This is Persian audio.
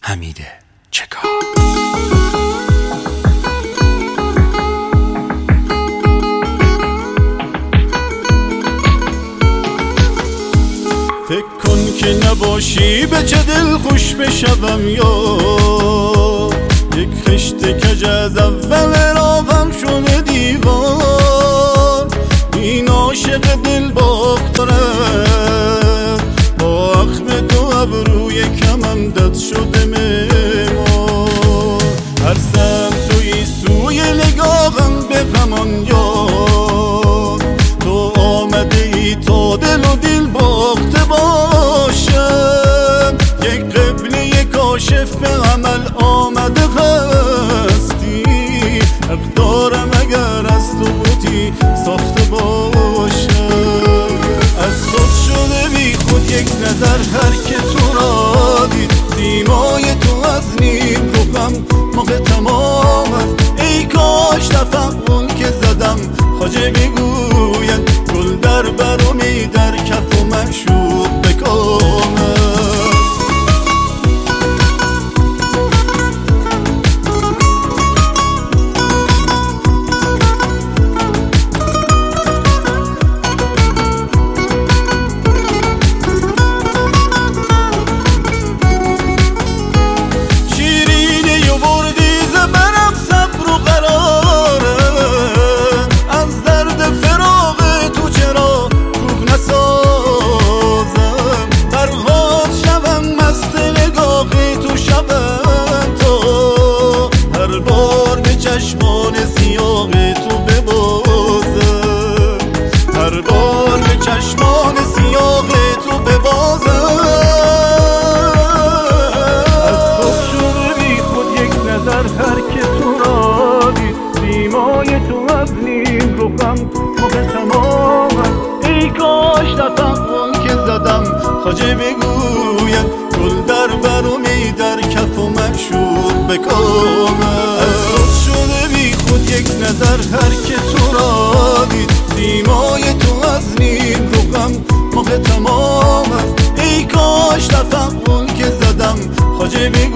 حمید چکار. فکر کن که نباشی به چه دل خوش بشوم، یا یک خشت کج از اول راهم شده دیوار. این عاشق دل باختره با اخم دو ابروی کمم دد شده معمار. هر سمتوی سوی نگاهم به غمان یاد، تو آمده ای تا دل و دل باخته باشم. یک قبله کاشف به عمل آمده هستی، حق دارم اگر از تو بودی ساخته باشم. از خود شده بی خود یک نظر هر که تو را دید، سیمای تو از نیم روغم موقع تمام است. ای کاش تفهم که زدم خواجه میگوید گل در برمی در کف و معشوق بکامد. چشمان سیاه تو ببازم، هر بار به چشمان سیاه تو ببازم. از خود شده بی خود یک نظر هر که تو را دید، سیمای تو از نیم روغم موقع تمامم. ای کاش تفهم که زدم خواجه بگوید گل در برمی در کف و معشوق بکامد. از خود شده بی خود یک نظر هر که تو را دید، سیمای تو از نیم روغم موقع تمام است. ای کاش تفهم که زدم خواجه بگوید